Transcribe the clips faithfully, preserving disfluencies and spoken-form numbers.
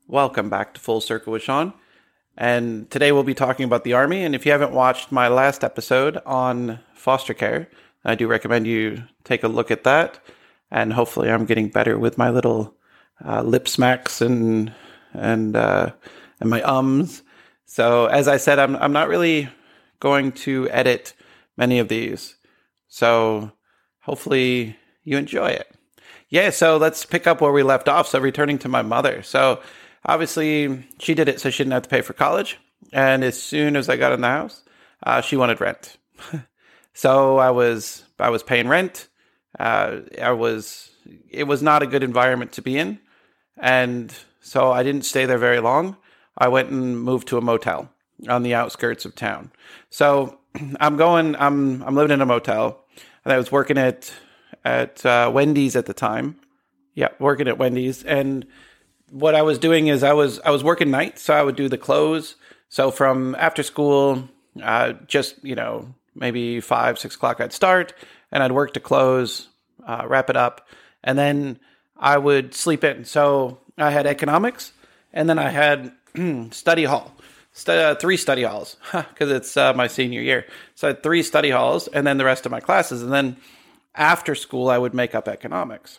Welcome back to Full Circle with Sean. And today we'll be talking about the Army. And if you haven't watched my last episode on foster care, I do recommend you take a look at that. And hopefully I'm getting better with my little uh, lip smacks and and uh, and my ums. So as I said, I'm I'm not really going to edit many of these. So hopefully you enjoy it. Yeah, so let's pick up where we left off. So returning to my mother. So obviously, she did it so she didn't have to pay for college. And as soon as I got in the house, uh, she wanted rent. so I was I was paying rent. Uh, I was it was not a good environment to be in, and so I didn't stay there very long. I went and moved to a motel on the outskirts of town. So I'm going. I'm I'm living in a motel, and I was working at at uh, Wendy's at the time. Yeah, working at Wendy's, and what I was doing is I was I was working nights, so I would do the close. So from after school, uh, just you know maybe five six o'clock, I'd start, and I'd work to close, uh, wrap it up, and then I would sleep in. So I had economics, and then I had study hall, St- uh, three study halls because it's uh, my senior year. So I had three study halls, and then the rest of my classes, and then after school I would make up economics.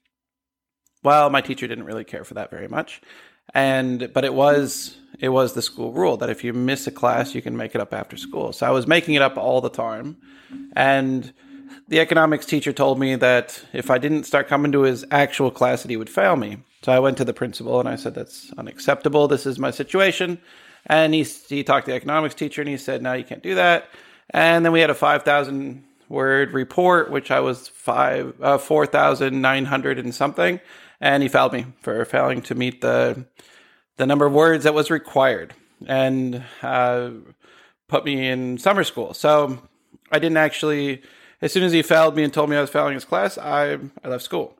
Well, my teacher didn't really care for that very much, and but it was it was the school rule that if you miss a class, you can make it up after school. So I was making it up all the time, and the economics teacher told me that if I didn't start coming to his actual class, that he would fail me. So I went to the principal and I said, "That's unacceptable. This is my situation." And he he talked to the economics teacher and he said, "No, you can't do that." And then we had a five thousand word report, which I was five uh, four thousand nine hundred and something. And he fouled me for failing to meet the the number of words that was required, and uh, put me in summer school. So I didn't actually, as soon as he fouled me and told me I was failing his class, I, I left school.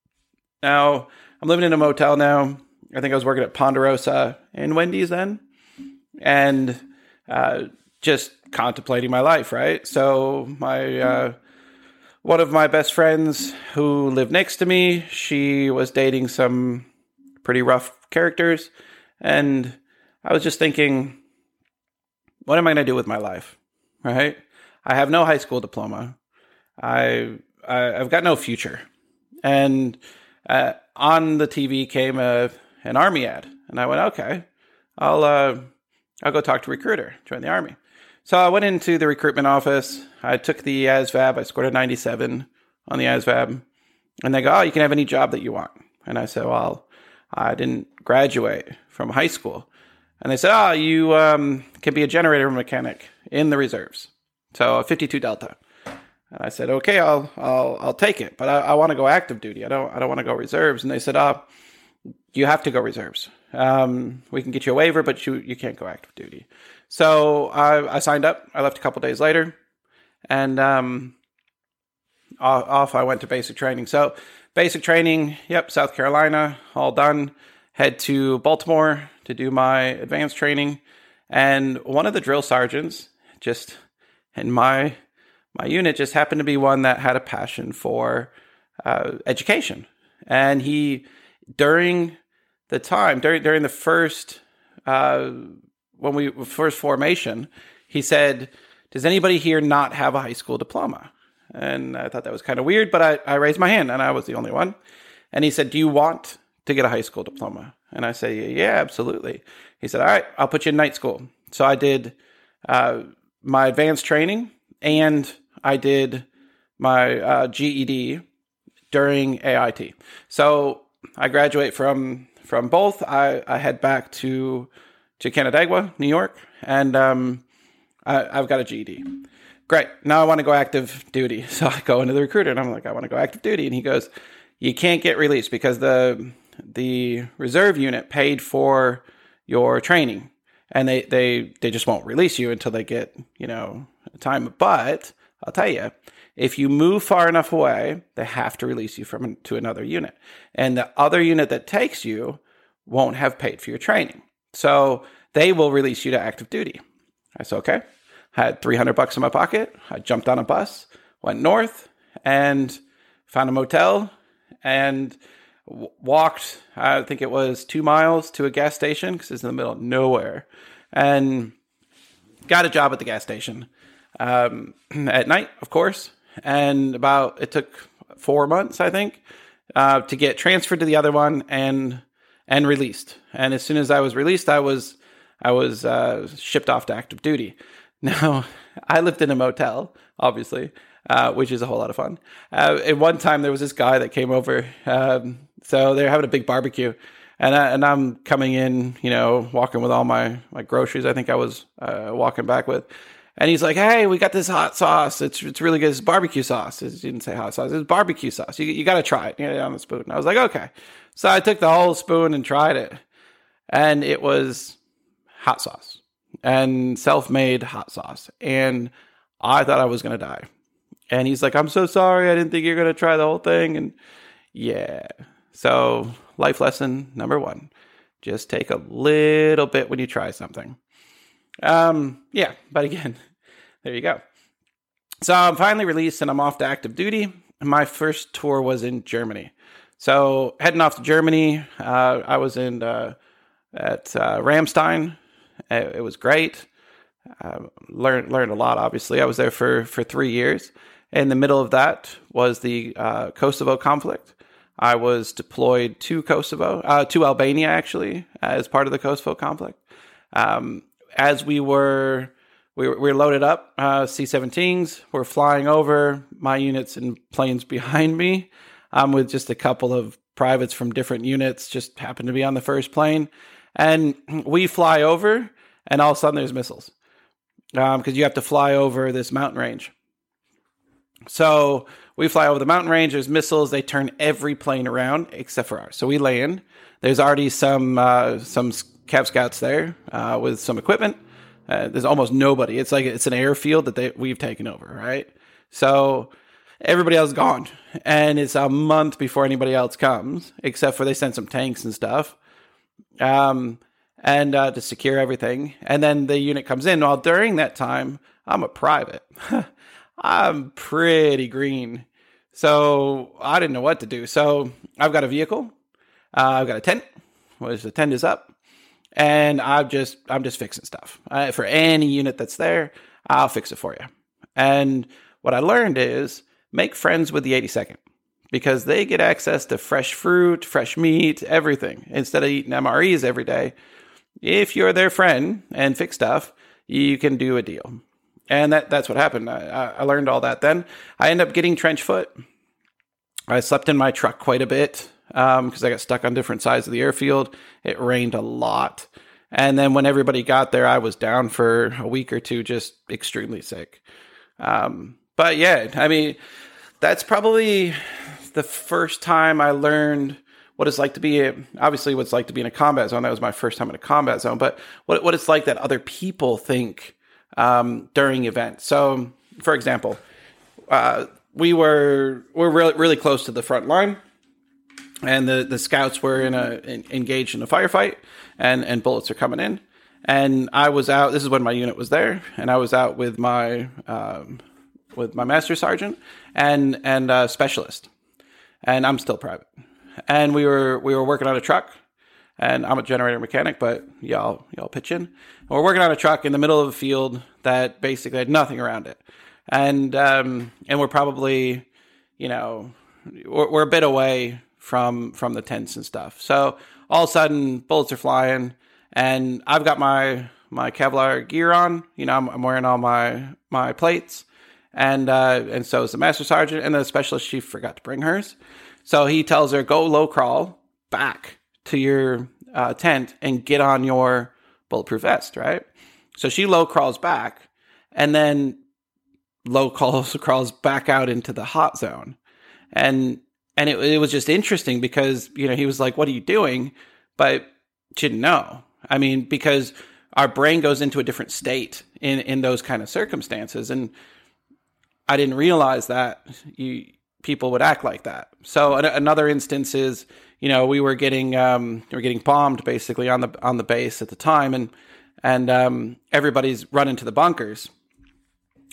Now, I'm living in a motel now. I think I was working at Ponderosa and Wendy's then, and uh, just contemplating my life, right? So my... Uh, One of my best friends who lived next to me, she was dating some pretty rough characters. And I was just thinking, what am I going to do with my life? Right? I have no high school diploma. I, I I've got no future. And uh, on the T V came a an Army ad, and I went, okay, I'll uh, I'll go talk to a recruiter, join the Army. So I went into the recruitment office. I took the A S V A B. I scored a ninety-seven on the A S V A B. And they go, oh, you can have any job that you want. And I said, well, I didn't graduate from high school. And they said, oh, you um, can be a generator mechanic in the reserves. So a fifty-two Delta. And I said, okay, I'll I'll I'll take it. But I, I want to go active duty. I don't I don't want to go reserves. And they said, oh, you have to go reserves. Um, we can get you a waiver, but you, you can't go active duty. So I, I signed up. I left a couple days later, and um, off, off I went to basic training. So basic training, yep, South Carolina, all done. Head to Baltimore to do my advanced training, and one of the drill sergeants, just in my my unit, just happened to be one that had a passion for uh, education, and he during the time during during the first. Uh, When we first formation, he said, does anybody here not have a high school diploma? And I thought that was kind of weird, but I, I raised my hand and I was the only one. And he said, do you want to get a high school diploma? And I said, yeah, absolutely. He said, all right, I'll put you in night school. So I did uh, my advanced training and I did my uh, G E D during A I T. So I graduate from, from both. I, I head back to... to Canandaigua, New York, and um, I, I've got a G E D. Great. Now I want to go active duty. So I go into the recruiter, and I'm like, I want to go active duty. And he goes, you can't get released because the the reserve unit paid for your training, and they, they, they just won't release you until they get, you know, time. But I'll tell you, if you move far enough away, they have to release you from to another unit. And the other unit that takes you won't have paid for your training. So they will release you to active duty. I said, okay. I had three hundred bucks in my pocket. I jumped on a bus, went north, and found a motel. And w- walked, I think it was two miles to a gas station because it's in the middle of nowhere, and got a job at the gas station um, at night, of course. And about it took four months, I think, uh, to get transferred to the other one and and released. And as soon as I was released, I was I was uh, shipped off to active duty. Now, I lived in a motel, obviously, uh, which is a whole lot of fun. Uh, at one time, there was this guy that came over. Um, so they were having a big barbecue. And, I, and I'm coming in, you know, walking with all my, my groceries, I think I was uh, walking back with. And he's like, hey, we got this hot sauce. It's it's really good. It's barbecue sauce. It's, he didn't say hot sauce. It's barbecue sauce. You, you got to try it, you know, on the spoon. And I was like, okay. So I took the whole spoon and tried it. And it was hot sauce. And self-made hot sauce. And I thought I was going to die. And he's like, I'm so sorry. I didn't think you were going to try the whole thing. And yeah. So life lesson number one, just take a little bit when you try something. Um, yeah, but again, there you go. So I'm finally released and I'm off to active duty. My first tour was in Germany. So heading off to Germany, uh, I was in uh, at uh, Ramstein. It, it was great. Uh, learned learned a lot. Obviously, I was there for for three years. In the middle of that was the uh, Kosovo conflict. I was deployed to Kosovo, uh, to Albania actually, as part of the Kosovo conflict. Um, as we were, we were, we were loaded up, uh, C seventeens, we're flying over, my units in planes behind me. I'm with just a couple of privates from different units, just happened to be on the first plane. And we fly over, and all of a sudden there's missiles. Um, because you have to fly over this mountain range. So we fly over the mountain range, there's missiles, they turn every plane around except for ours. So we land, there's already some uh, some Cav Scouts there uh, with some equipment. Uh, there's almost nobody. It's like it's an airfield that they, we've taken over, right? So everybody else is gone. And it's a month before anybody else comes, except for they send some tanks and stuff um, and uh, to secure everything. And then the unit comes in. Well, during that time, I'm a private. I'm pretty green. So I didn't know what to do. So I've got a vehicle. Uh, I've got a tent, which the tent is up. And I've just, I'm just fixing stuff. Uh, for any unit that's there, I'll fix it for you. And what I learned is make friends with the eighty-second because they get access to fresh fruit, fresh meat, everything. Instead of eating M R Es every day, if you're their friend and fix stuff, you can do a deal. And that, that's what happened. I, I learned all that then. I ended up getting trench foot. I slept in my truck quite a bit um, because I got stuck on different sides of the airfield. It rained a lot. And then when everybody got there, I was down for a week or two, just extremely sick. Um, but yeah, I mean, that's probably the first time I learned what it's like to be, a, obviously what it's like to be in a combat zone. That was my first time in a combat zone, but what, what it's like that other people think um, during events. So for example, uh, we were, we're really, really close to the front line and the, the scouts were in a, in, engaged in a firefight and, and bullets are coming in. And I was out, this is when my unit was there, and I was out with my, um, with my master sergeant and, and a specialist. And I'm still private. And we were, we were working on a truck, and I'm a generator mechanic, but y'all, y'all pitch in. And we're working on a truck in the middle of a field that basically had nothing around it. And, um, and we're probably, you know, we're, we're a bit away from, from the tents and stuff. So all of a sudden bullets are flying and I've got my, my Kevlar gear on, you know, I'm, I'm wearing all my, my plates and, uh, and so is the master sergeant, and the specialist chief forgot to bring hers. So he tells her, go low crawl back to your uh, tent and get on your bulletproof vest, right? So she low crawls back and then low crawls, crawls back out into the hot zone. And and it, it was just interesting because, you know, he was like, what are you doing? But she didn't know. I mean, because our brain goes into a different state in, in those kind of circumstances. And I didn't realize that you people would act like that. So an, another instance is, you know, we were getting um, we were getting bombed basically on the on the base at the time, and and um, everybody's running to the bunkers.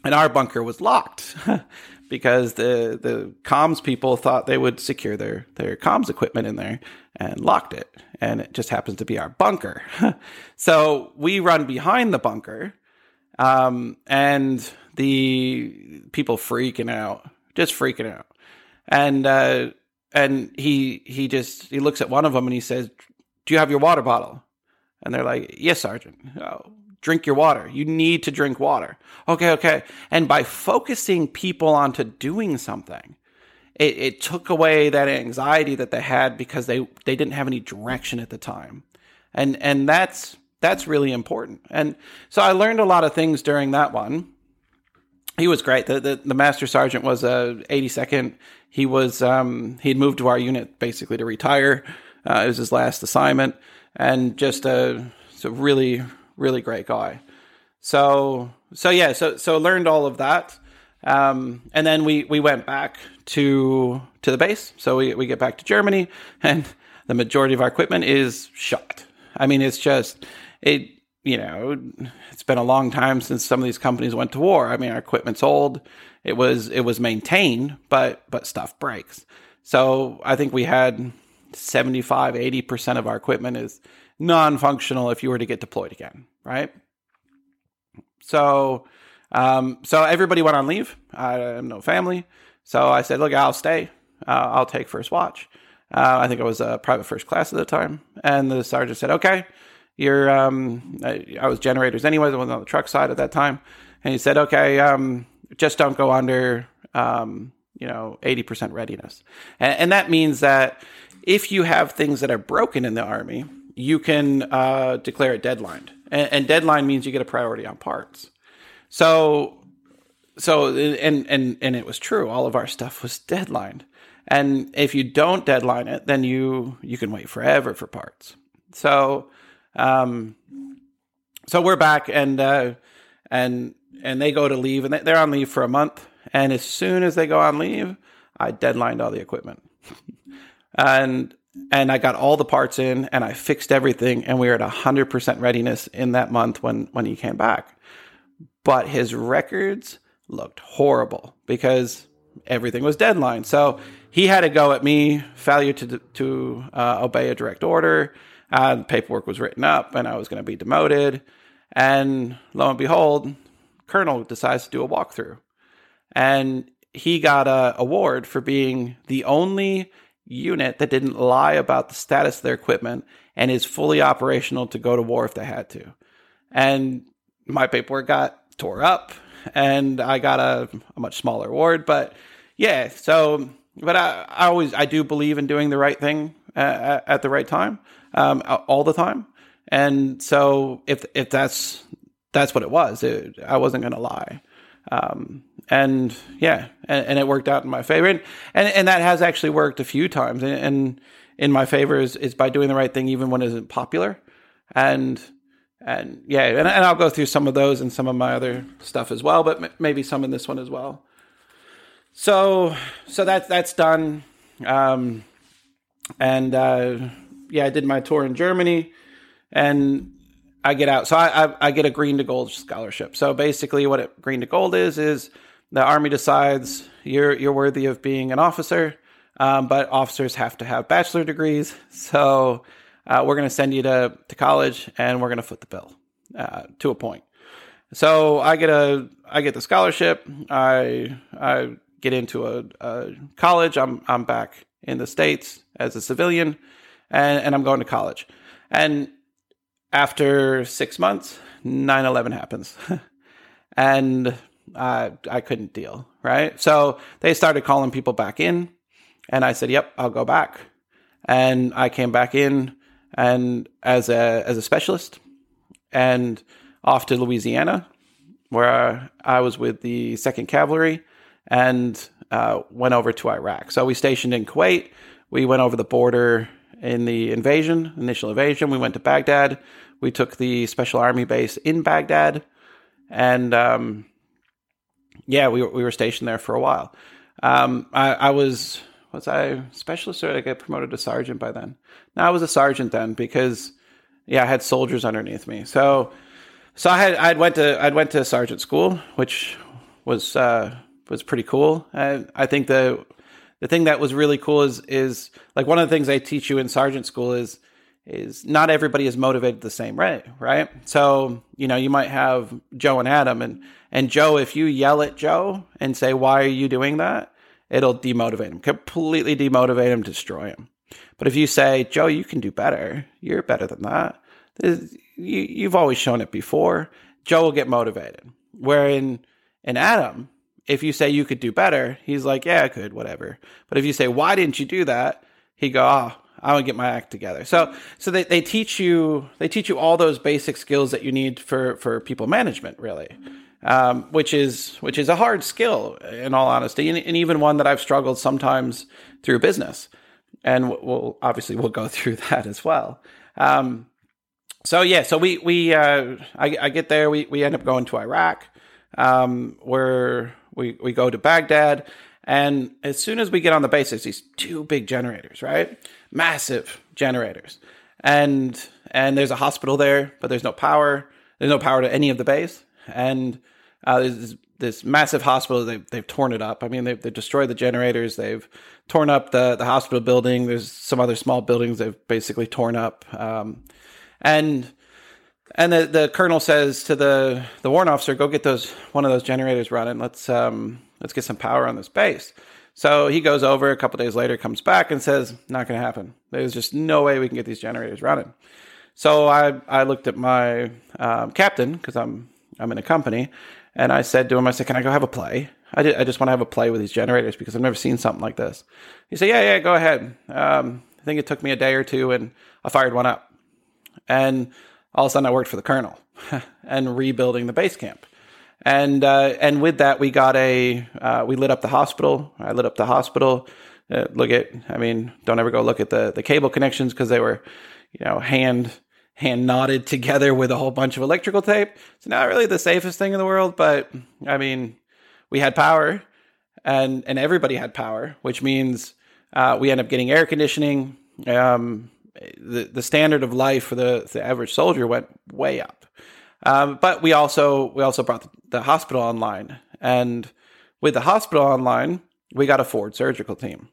and our bunker was locked because the the comms people thought they would secure their their comms equipment in there and locked it, and it just happens to be our bunker. So we run behind the bunker, um, and the people freaking out, just freaking out, and uh, and he he just he looks at one of them and he says, "Do you have your water bottle?" And they're like, "Yes, Sergeant." "Oh, drink your water. You need to drink water." Okay, okay. And by focusing people onto doing something, it, it took away that anxiety that they had because they, they didn't have any direction at the time. And and that's that's really important. And so I learned a lot of things during that one. He was great. The the, the Master Sergeant was a eighty-second. He was um, he'd moved to our unit basically to retire. Uh, it was his last assignment, and just a, a really really great guy. So so yeah, so so learned all of that, um, and then we, we went back to to the base. So we we get back to Germany, and the majority of our equipment is shot. I mean, it's just it. You know, it's been a long time since some of these companies went to war. I mean, our equipment's old. It was it was maintained, but but stuff breaks. So I think we had seventy-five, eighty percent of our equipment is non-functional if you were to get deployed again, right? So um, so everybody went on leave. I have no family. So I said, look, I'll stay. Uh, I'll take first watch. Uh, I think I was a private first class at the time. And the sergeant said, okay, you're, um, I, I was generators anyways. I was on the truck side at that time. And he said, okay, um, just don't go under, um, you know, eighty percent readiness. And, and that means that if you have things that are broken in the Army, you can uh, declare it deadlined. And, and deadline means you get a priority on parts. So, so, and, and, and it was true. All of our stuff was deadlined. And if you don't deadline it, then you, you can wait forever for parts. So, um, so we're back, and, uh, and, and they go to leave, and they're on leave for a month. And as soon as they go on leave, I deadlined all the equipment. and, and I got all the parts in, and I fixed everything, and we were at one hundred percent readiness in that month when, when he came back. But his records looked horrible because everything was deadline. So he had to go at me, failure to to uh, obey a direct order. Uh, the paperwork was written up, and I was going to be demoted. And lo and behold, Colonel decides to do a walkthrough. And he got an award for being the only unit that didn't lie about the status of their equipment and is fully operational to go to war if they had to. And my paperwork got tore up, and I got a, a much smaller award. But yeah, so, but I, I always, I do believe in doing the right thing at, at the right time, um, all the time. And so if, if that's, that's what it was, it, I wasn't going to lie. Um, and yeah, and, and it worked out in my favor. And, and, and that has actually worked a few times. And, and in my favor is, is by doing the right thing, even when it isn't popular. And, and yeah, and, and I'll go through some of those and some of my other stuff as well, but m- maybe some in this one as well. So, so that's, that's done. Um, and, uh, yeah, I did my tour in Germany, and I get out. So I, I, I get a green to gold scholarship. So basically what it, green to gold is, is the Army decides you're, you're worthy of being an officer. Um, but officers have to have bachelor degrees. So, uh, we're going to send you to, to college, and we're going to foot the bill, uh, to a point. So I get a, I get the scholarship. I, I get into a, a college. I'm, I'm back in the States as a civilian, and, and I'm going to college. And after six months, nine eleven happens. And I, I couldn't deal, right? So they started calling people back in, and I said, yep, I'll go back. And I came back in and as a, as a specialist, and off to Louisiana, where I was with the second Cavalry, and uh, went over to Iraq. So we stationed in Kuwait. We went over the border in the invasion, initial invasion. We went to Baghdad. We took the Special Army base in Baghdad. And, um, yeah, we, we were stationed there for a while. Um, I, I was, was I specialist, or did I get promoted to sergeant by then? No, I was a sergeant then because, yeah, I had soldiers underneath me. So, so I had, I'd went to, I'd went to sergeant school, which was uh, was pretty cool. And I think the the thing that was really cool is is like one of the things they teach you in sergeant school is is not everybody is motivated the same way, right? So, you know, you might have Joe and Adam, and and Joe, if you yell at Joe and say, "Why are you doing that?" it'll demotivate him, completely demotivate him, destroy him. But if you say, "Joe, you can do better. You're better than that. This, you, you've always shown it before," Joe will get motivated. Where in, in Adam, if you say you could do better, he's like, "Yeah, I could, whatever." But if you say, "Why didn't you do that?" he go, "Oh, I want to get my act together." So, so they, they teach you, they teach you all those basic skills that you need for, for people management, really. Um, which is, which is a hard skill in all honesty. And, and even one that I've struggled sometimes through business. And we'll, obviously we'll go through that as well. Um, so yeah, so we, we, uh, I, I get there, we, we end up going to Iraq, um, where we, we go to Baghdad. And as soon as we get on the base, there's these two big generators, right? Massive generators. And and there's a hospital there, but there's no power. There's no power to any of the base. And uh, there's this, this massive hospital. They've, they've torn it up. I mean, they've, they've destroyed the generators. They've torn up the, the hospital building. There's some other small buildings they've basically torn up. Um, and and the, the colonel says to the, the warrant officer, "Go get those one of those generators running. Let's... Um, Let's get some power on this base." So he goes over a couple days later, comes back and says, "Not going to happen. There's just no way we can get these generators running." So I, I looked at my um, captain, because I'm I'm in a company, and I said to him, I said, "Can I go have a play? I, did, I just want to have a play with these generators because I've never seen something like this." He said, "Yeah, yeah, go ahead." Um, I think it took me a day or two, and I fired one up. And all of a sudden I worked for the colonel and rebuilding the base camp. And uh, and with that, we got a, uh, we lit up the hospital. I lit up the hospital. Uh, look at, I mean, don't ever go look at the, the cable connections because they were, you know, hand hand knotted together with a whole bunch of electrical tape. It's not really the safest thing in the world, but I mean, we had power and, and everybody had power, which means uh, we end up getting air conditioning. Um, the, the standard of life for the, the average soldier went way up. Um, but we also we also brought the, the hospital online, and with the hospital online, we got a forward surgical team.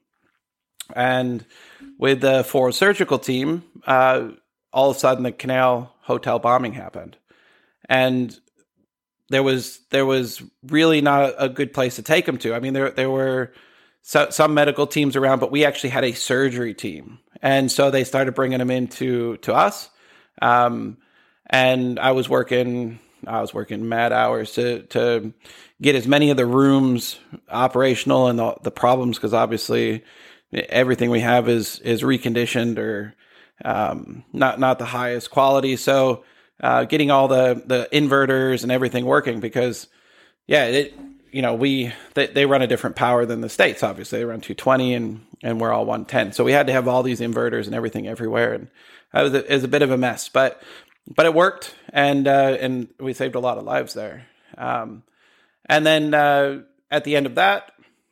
And with the forward surgical team, uh, all of a sudden the Canal Hotel bombing happened, and there was there was really not a good place to take them to. I mean, there there were so, some medical teams around, but we actually had a surgery team, and so they started bringing them into to us. Um, And I was working, I was working mad hours to, to get as many of the rooms operational and the, the problems, because obviously everything we have is, is reconditioned or, um, not, not the highest quality. So, uh, getting all the, the inverters and everything working, because yeah, it, you know, we, they, they run a different power than the States, obviously they run two twenty and, and we're all one ten. So we had to have all these inverters and everything everywhere. And that was a, it was a bit of a mess, but But it worked, and uh, and we saved a lot of lives there. Um, and then uh, at the end of that,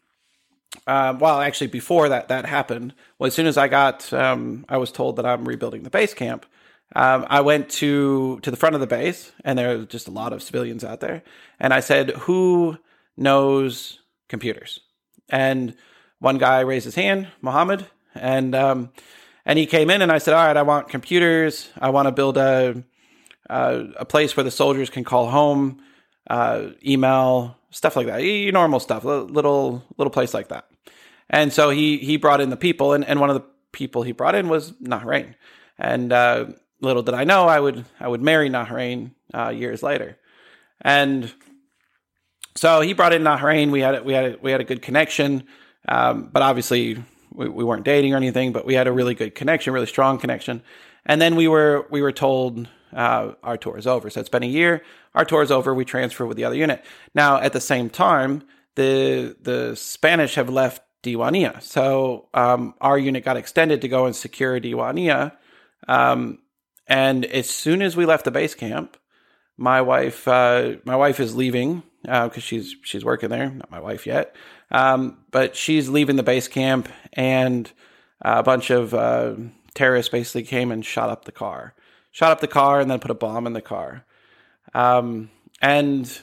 uh, well, actually before that that happened, well, as soon as I got, um, I was told that I'm rebuilding the base camp. Um, I went to to the front of the base, and there were just a lot of civilians out there. And I said, "Who knows computers?" And one guy raised his hand, Mohammed, and um, And he came in and I said, "All right, I want computers. I want to build a, a, a place where the soldiers can call home, uh, email, stuff like that. Normal stuff, little, little place like that." And so he, he brought in the people, and, and one of the people he brought in was Nahrain. And, uh, little did I know I would, I would marry Nahrain, uh, years later. And so he brought in Nahrain. We had, we had, we had a good connection. Um, but obviously, We, we weren't dating or anything, but we had a really good connection, really strong connection. And then we were we were told uh, our tour is over. So it's been a year. Our tour is over. We transfer with the other unit. Now, at the same time, the the Spanish have left Diwania. So um, our unit got extended to go and secure Diwania. Um, and as soon as we left the base camp, my wife uh, my wife is leaving because uh, she's she's working there. Not my wife yet. Um, but she's leaving the base camp, and a bunch of uh, terrorists basically came and shot up the car. Shot up the car and then put a bomb in the car. Um, and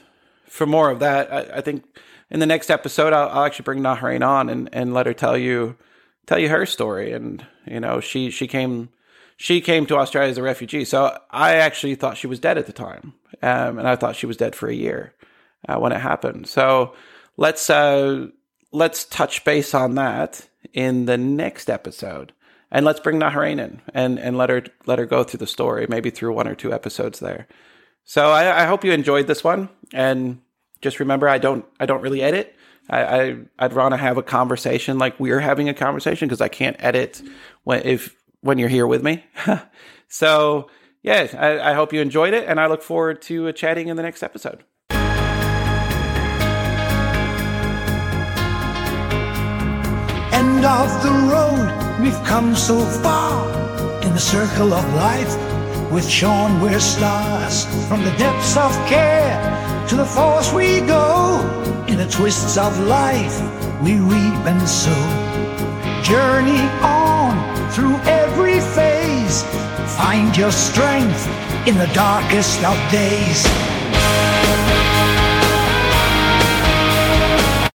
for more of that, I, I think in the next episode, I'll, I'll actually bring Naharain on and, and let her tell you tell you her story. And you know, she she came she came to Australia as a refugee. So I actually thought she was dead at the time, um, and I thought she was dead for a year uh, when it happened. So let's uh, let's touch base on that in the next episode. And let's bring Naharain in and, and let her let her go through the story, maybe through one or two episodes there. So I, I hope you enjoyed this one. And just remember, I don't I don't really edit. I, I I'd rather have a conversation like we're having a conversation, because I can't edit when if when you're here with me. So yeah, I, I hope you enjoyed it, and I look forward to uh, chatting in the next episode. End of the road, we've come so far in the circle of life. With Sean we're stars. From the depths of care to the force we go. In the twists of life we reap and sow. Journey on through every phase. Find your strength in the darkest of days.